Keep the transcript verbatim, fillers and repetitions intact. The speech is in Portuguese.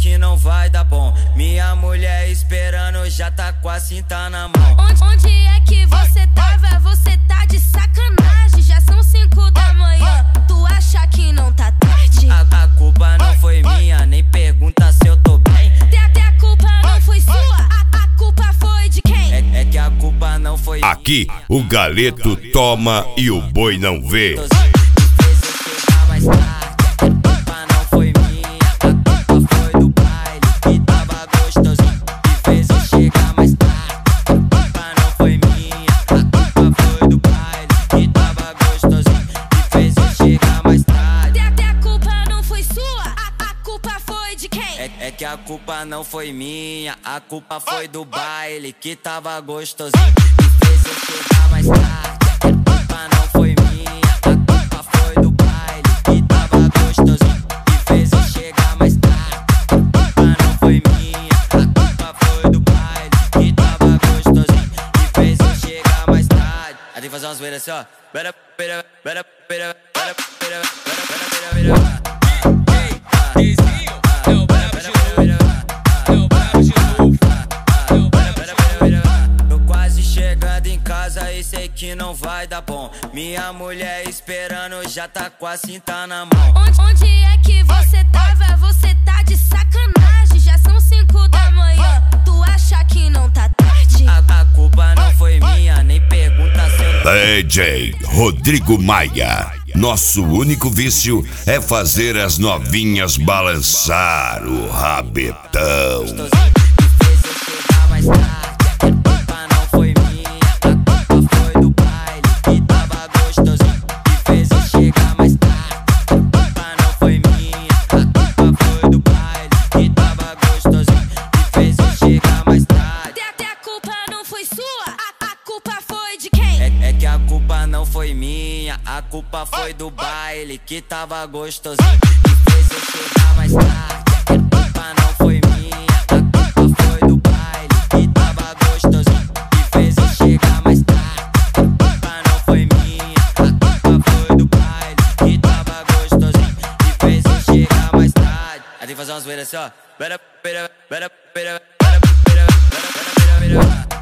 que não vai dar bom. Minha mulher esperando, já tá com a cinta na mão. Onde, onde é que você tava? Você tá de sacanagem. Já são cinco da manhã, tu acha que não tá tarde? A, a culpa não foi minha, nem pergunta se eu tô bem. Até, até a culpa não foi sua, a, a culpa foi de quem? É, é que a culpa não foi minha. Aqui o galeto toma e o boi não vê. É que a culpa não foi minha, a culpa foi do baile que tava gostosinho e fez eu chegar mais tarde. A culpa não foi minha, a culpa foi do baile que tava gostosinho e fez eu chegar mais tarde. A culpa não foi minha, a culpa foi do baile que tava gostosinho e fez eu chegar mais tarde. Aí tem que fazer umas zoeiras assim, ó. Bera, bera, bera, bera, bera, bera, bera, bera, bera. E sei que não vai dar bom. Minha mulher esperando, já tá com a cinta na mão. Onde, onde é que você tava? Você tá de sacanagem. Já são cinco da manhã, tu acha que não tá tarde? A, a culpa não foi minha, nem pergunta se eu... D J Rodrigo Maia. Nosso único vício é fazer as novinhas balançar o rabetão. É que a culpa não foi minha, a culpa foi do baile que tava gostosinho e fez eu chegar mais tarde. A culpa não foi minha, a culpa foi do baile que tava gostosinho e fez eu chegar mais tarde. A culpa não foi minha, a culpa foi do baile que tava gostosinho e fez eu chegar mais tarde. Aí tem que fazer umas zoeiras assim, ó. Bera, bera, bera, bera, bera, bera, bera, bera, bera, bera.